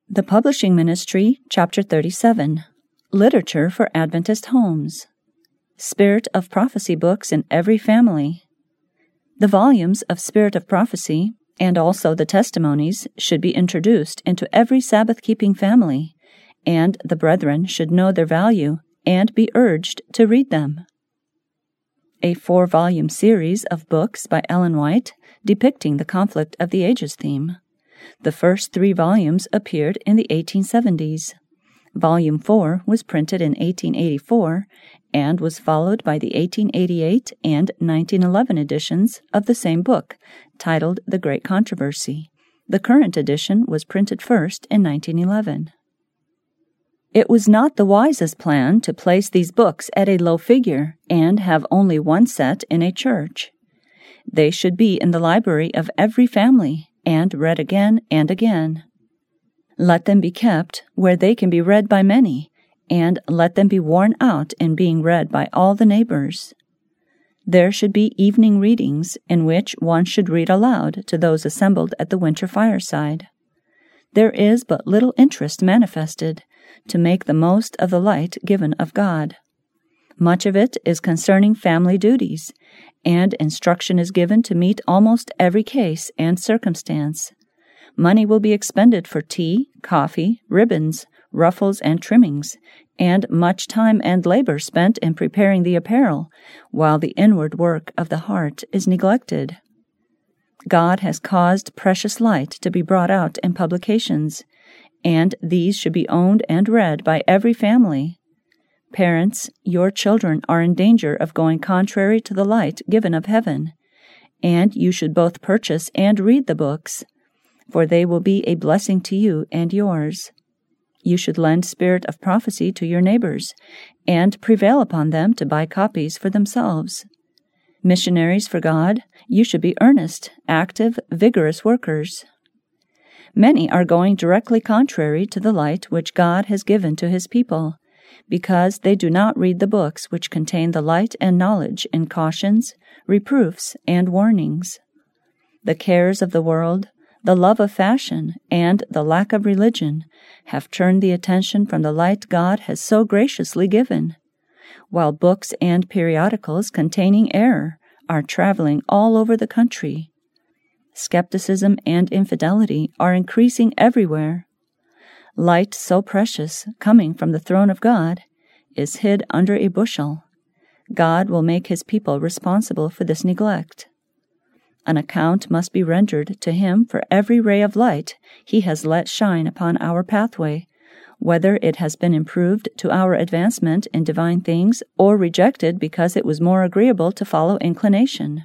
The Publishing Ministry, Chapter 37, Literature for Adventist Homes. Spirit of Prophecy books in every family. The volumes of Spirit of Prophecy, and also the testimonies, should be introduced into every Sabbath-keeping family, and the brethren should know their value and be urged to read them. A 4-volume series of books by Ellen White depicting the conflict of the ages theme. The first 3 volumes appeared in the 1870s. Volume 4 was printed in 1884 and was followed by the 1888 and 1911 editions of the same book, titled The Great Controversy. The current edition was printed first in 1911. It was not the wisest plan to place these books at a low figure and have only one set in a church. They should be in the library of every family and read again and again. Let them be kept where they can be read by many, and let them be worn out in being read by all the neighbors. There should be evening readings in which one should read aloud to those assembled at the winter fireside. There is but little interest manifested to make the most of the light given of God. Much of it is concerning family duties, and instruction is given to meet almost every case and circumstance. Money will be expended for tea, coffee, ribbons, ruffles, and trimmings, and much time and labor spent in preparing the apparel, while the inward work of the heart is neglected. God has caused precious light to be brought out in publications, and these should be owned and read by every family. Parents, your children are in danger of going contrary to the light given of heaven, and you should both purchase and read the books, for they will be a blessing to you and yours. You should lend Spirit of Prophecy to your neighbors, and prevail upon them to buy copies for themselves. Missionaries for God, you should be earnest, active, vigorous workers. Many are going directly contrary to the light which God has given to His people, because they do not read the books which contain the light and knowledge in cautions, reproofs, and warnings. The cares of the world, the love of fashion, and the lack of religion have turned the attention from the light God has so graciously given, while books and periodicals containing error are traveling all over the country. Skepticism and infidelity are increasing everywhere. Light so precious, coming from the throne of God, is hid under a bushel. God will make His people responsible for this neglect. An account must be rendered to Him for every ray of light He has let shine upon our pathway, whether it has been improved to our advancement in divine things or rejected because it was more agreeable to follow inclination.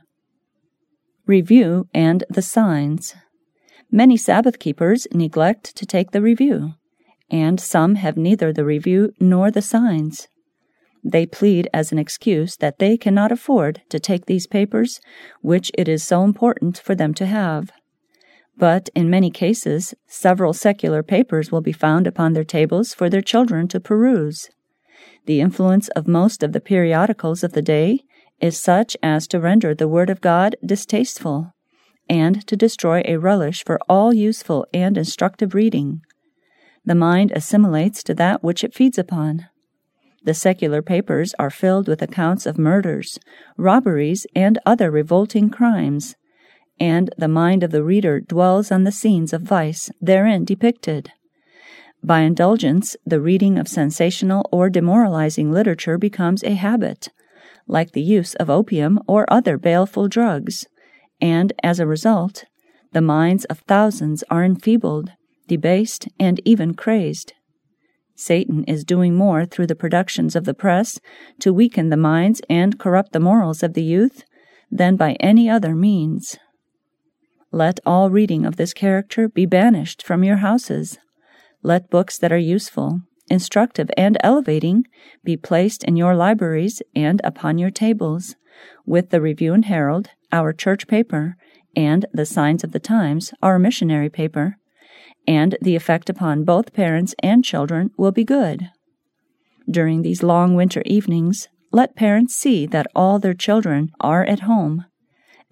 Review and the signs. Many Sabbath-keepers neglect to take the review, and some have neither the review nor the signs. They plead as an excuse that they cannot afford to take these papers, which it is so important for them to have. But in many cases, several secular papers will be found upon their tables for their children to peruse. The influence of most of the periodicals of the day is such as to render the Word of God distasteful, and to destroy a relish for all useful and instructive reading. The mind assimilates to that which it feeds upon. The secular papers are filled with accounts of murders, robberies, and other revolting crimes, and the mind of the reader dwells on the scenes of vice therein depicted. By indulgence, the reading of sensational or demoralizing literature becomes a habit, like the use of opium or other baleful drugs, and as a result, the minds of thousands are enfeebled, debased, and even crazed. Satan is doing more through the productions of the press to weaken the minds and corrupt the morals of the youth than by any other means. Let all reading of this character be banished from your houses. Let books that are useful, instructive, and elevating be placed in your libraries and upon your tables, with the Review and Herald, our church paper, and the Signs of the Times, our missionary paper, and the effect upon both parents and children will be good. During these long winter evenings, let parents see that all their children are at home,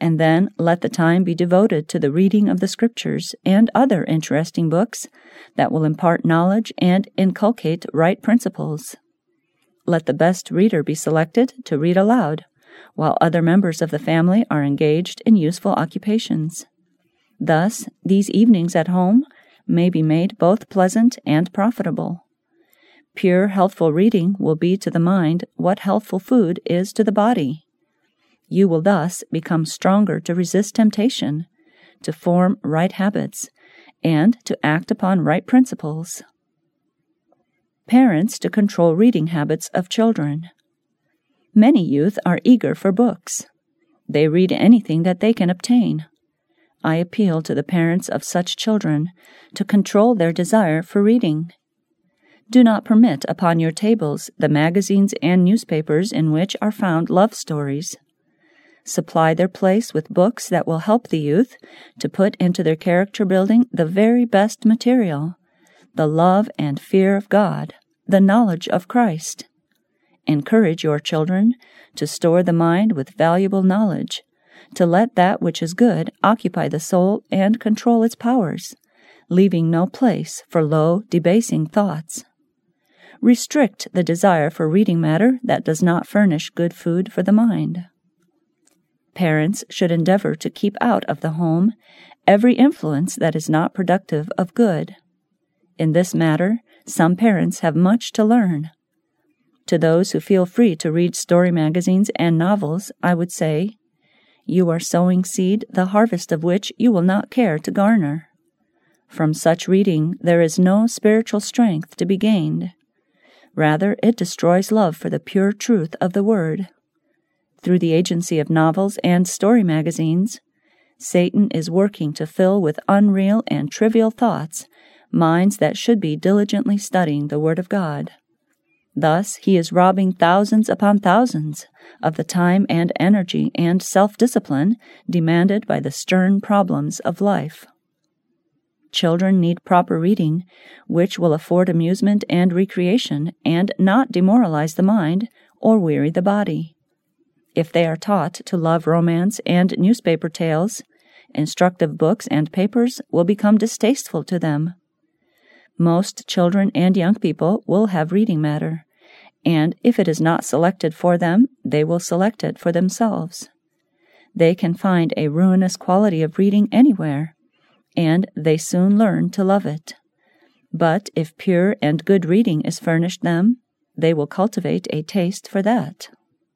and then let the time be devoted to the reading of the Scriptures and other interesting books that will impart knowledge and inculcate right principles. Let the best reader be selected to read aloud, while other members of the family are engaged in useful occupations. Thus, these evenings at home may be made both pleasant and profitable. Pure, healthful reading will be to the mind what healthful food is to the body. You will thus become stronger to resist temptation, to form right habits, and to act upon right principles. Parents to control reading habits of children. Many youth are eager for books. They read anything that they can obtain. I appeal to the parents of such children to control their desire for reading. Do not permit upon your tables the magazines and newspapers in which are found love stories. Supply their place with books that will help the youth to put into their character building the very best material, the love and fear of God, the knowledge of Christ. Encourage your children to store the mind with valuable knowledge, to let that which is good occupy the soul and control its powers, leaving no place for low, debasing thoughts. Restrict the desire for reading matter that does not furnish good food for the mind. Parents should endeavor to keep out of the home every influence that is not productive of good. In this matter, some parents have much to learn. To those who feel free to read story magazines and novels, I would say, you are sowing seed the harvest of which you will not care to garner. From such reading there is no spiritual strength to be gained. Rather, it destroys love for the pure truth of the Word. Through the agency of novels and story magazines, Satan is working to fill with unreal and trivial thoughts minds that should be diligently studying the Word of God. Thus, he is robbing thousands upon thousands of the time and energy and self-discipline demanded by the stern problems of life. Children need proper reading, which will afford amusement and recreation and not demoralize the mind or weary the body. If they are taught to love romance and newspaper tales, instructive books and papers will become distasteful to them. Most children and young people will have reading matter, and if it is not selected for them, they will select it for themselves. They can find a ruinous quality of reading anywhere, and they soon learn to love it. But if pure and good reading is furnished them, they will cultivate a taste for that.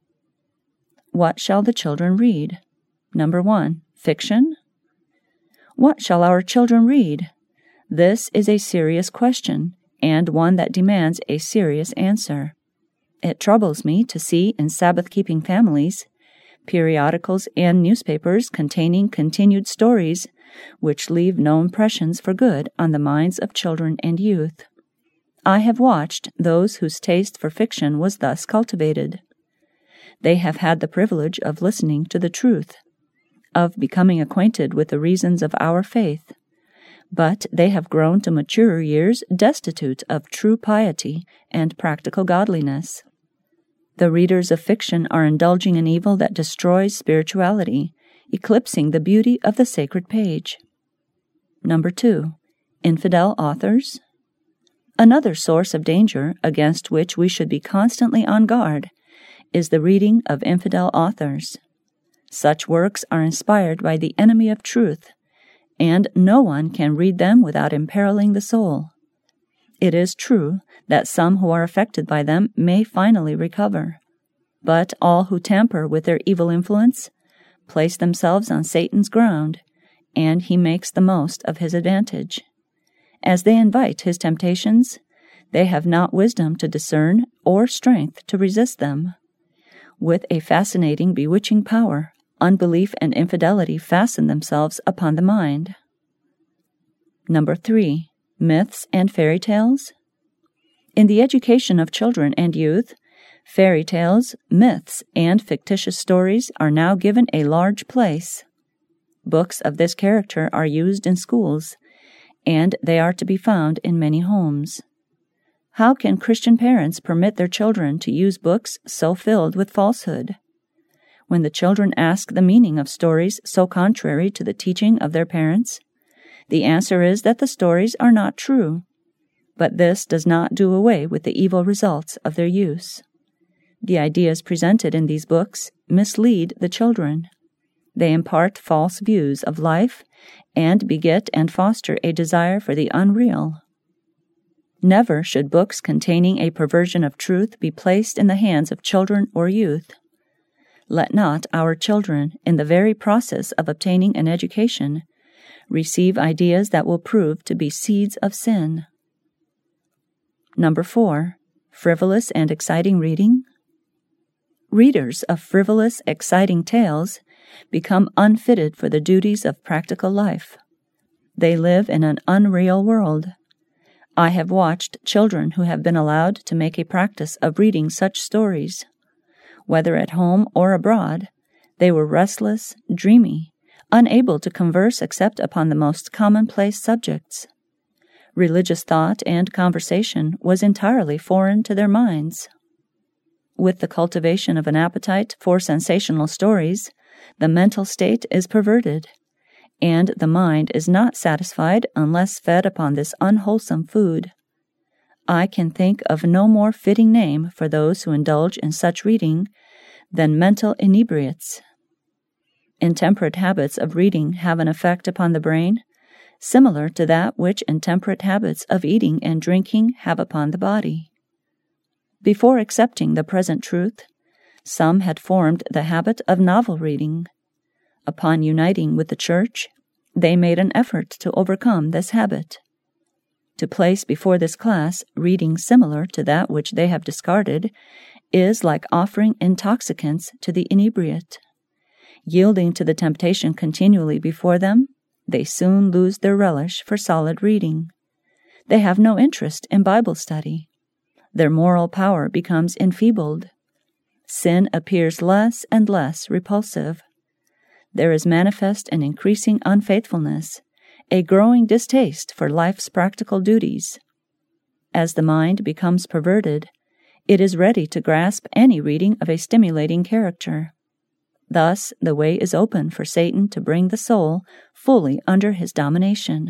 What shall the children read? 1. Fiction. What shall our children read? This is a serious question, and one that demands a serious answer. It troubles me to see in Sabbath-keeping families periodicals and newspapers containing continued stories which leave no impressions for good on the minds of children and youth. I have watched those whose taste for fiction was thus cultivated. They have had the privilege of listening to the truth, of becoming acquainted with the reasons of our faith, but they have grown to maturer years destitute of true piety and practical godliness. The readers of fiction are indulging in evil that destroys spirituality, eclipsing the beauty of the sacred page. 2. Infidel authors. Another source of danger against which we should be constantly on guard is the reading of infidel authors. Such works are inspired by the enemy of truth, and no one can read them without imperiling the soul. It is true that some who are affected by them may finally recover, but all who tamper with their evil influence place themselves on Satan's ground, and he makes the most of his advantage. As they invite his temptations, they have not wisdom to discern or strength to resist them. With a fascinating, bewitching power, unbelief and infidelity fasten themselves upon the mind. 3. Myths and fairy tales. In the education of children and youth, fairy tales, myths, and fictitious stories are now given a large place. Books of this character are used in schools, and they are to be found in many homes. How can Christian parents permit their children to use books so filled with falsehood? When the children ask the meaning of stories so contrary to the teaching of their parents, the answer is that the stories are not true, but this does not do away with the evil results of their use. The ideas presented in these books mislead the children. They impart false views of life and beget and foster a desire for the unreal. Never should books containing a perversion of truth be placed in the hands of children or youth. Let not our children, in the very process of obtaining an education, receive ideas that will prove to be seeds of sin. Number 4. Frivolous and exciting reading. Readers of frivolous, exciting tales become unfitted for the duties of practical life. They live in an unreal world. I have watched children who have been allowed to make a practice of reading such stories. Whether at home or abroad, they were restless, dreamy, unable to converse except upon the most commonplace subjects. Religious thought and conversation was entirely foreign to their minds. With the cultivation of an appetite for sensational stories, the mental state is perverted, and the mind is not satisfied unless fed upon this unwholesome food. I can think of no more fitting name for those who indulge in such reading than mental inebriates. Intemperate habits of reading have an effect upon the brain, similar to that which intemperate habits of eating and drinking have upon the body. Before accepting the present truth, some had formed the habit of novel reading. Upon uniting with the Church, they made an effort to overcome this habit. To place before this class reading similar to that which they have discarded is like offering intoxicants to the inebriate. Yielding to the temptation continually before them, they soon lose their relish for solid reading. They have no interest in Bible study. Their moral power becomes enfeebled. Sin appears less and less repulsive. There is manifest an increasing unfaithfulness, a growing distaste for life's practical duties. As the mind becomes perverted, it is ready to grasp any reading of a stimulating character. Thus, the way is open for Satan to bring the soul fully under his domination.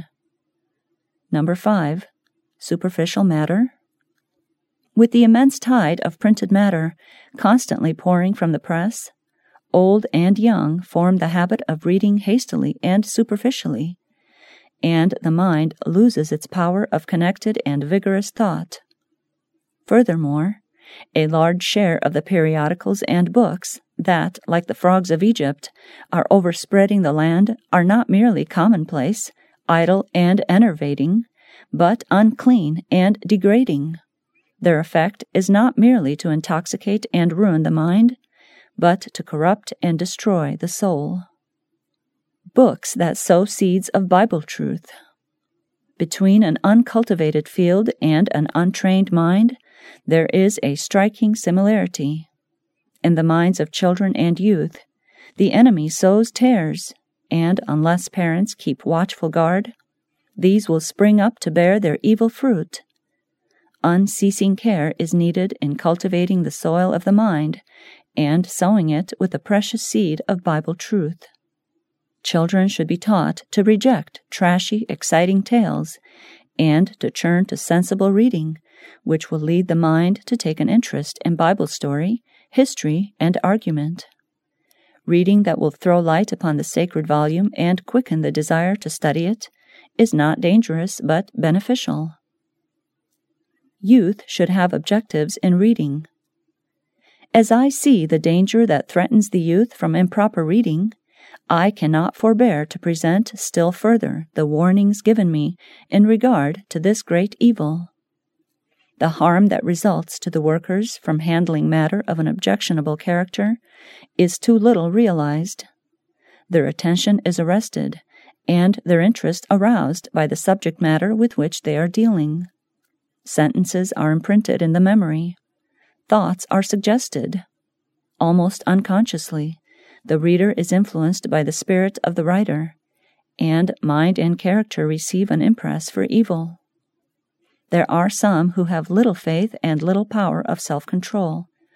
Number 5. Superficial matter. With the immense tide of printed matter constantly pouring from the press, old and young form the habit of reading hastily and superficially, and the mind loses its power of connected and vigorous thought. Furthermore, a large share of the periodicals and books that, like the frogs of Egypt, are overspreading the land are not merely commonplace, idle, and enervating, but unclean and degrading. Their effect is not merely to intoxicate and ruin the mind, but to corrupt and destroy the soul. Books that sow seeds of Bible truth. Between an uncultivated field and an untrained mind, there is a striking similarity. In the minds of children and youth, the enemy sows tares, and unless parents keep watchful guard, these will spring up to bear their evil fruit. Unceasing care is needed in cultivating the soil of the mind and sowing it with the precious seed of Bible truth. Children should be taught to reject trashy, exciting tales and to turn to sensible reading, which will lead the mind to take an interest in Bible story, history, and argument. Reading that will throw light upon the sacred volume and quicken the desire to study it is not dangerous but beneficial. Youth should have objectives in reading. As I see the danger that threatens the youth from improper reading, I cannot forbear to present still further the warnings given me in regard to this great evil. The harm that results to the workers from handling matter of an objectionable character is too little realized. Their attention is arrested, and their interest aroused by the subject matter with which they are dealing. Sentences are imprinted in the memory. Thoughts are suggested. Almost unconsciously, the reader is influenced by the spirit of the writer, and mind and character receive an impress for evil. There are some who have little faith and little power of self-control,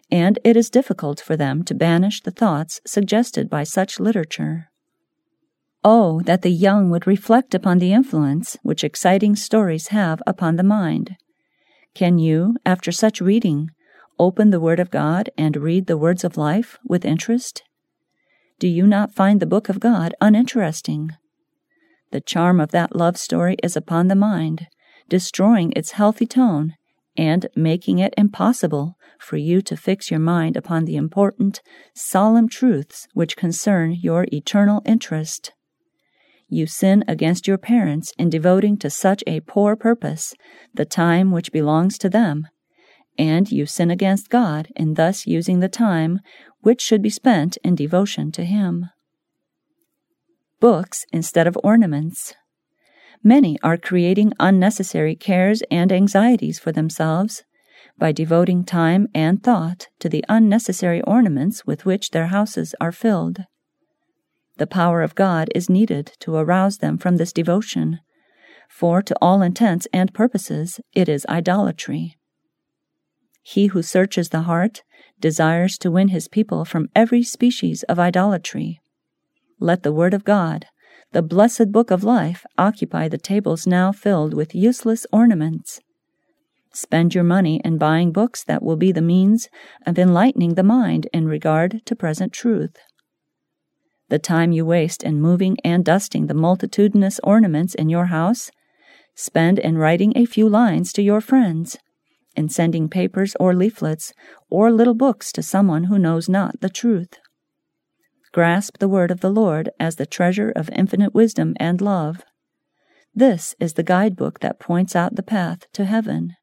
and it is difficult for them to banish the thoughts suggested by such literature. Oh, that the young would reflect upon the influence which exciting stories have upon the mind. Can you, after such reading, open the Word of God and read the words of life with interest? Do you not find the book of God uninteresting? The charm of that love story is upon the mind, destroying its healthy tone and making it impossible for you to fix your mind upon the important, solemn truths which concern your eternal interest. You sin against your parents in devoting to such a poor purpose the time which belongs to them, and you sin against God in thus using the time which should be spent in devotion to Him. Books instead of ornaments. Many are creating unnecessary cares and anxieties for themselves by devoting time and thought to the unnecessary ornaments with which their houses are filled. The power of God is needed to arouse them from this devotion, for to all intents and purposes it is idolatry. He who searches the heart desires to win his people from every species of idolatry. Let the Word of God, the blessed book of life, occupy the tables now filled with useless ornaments. Spend your money in buying books that will be the means of enlightening the mind in regard to present truth. The time you waste in moving and dusting the multitudinous ornaments in your house, spend in writing a few lines to your friends, in sending papers or leaflets or little books to someone who knows not the truth. Grasp the word of the Lord as the treasure of infinite wisdom and love. This is the guidebook that points out the path to heaven.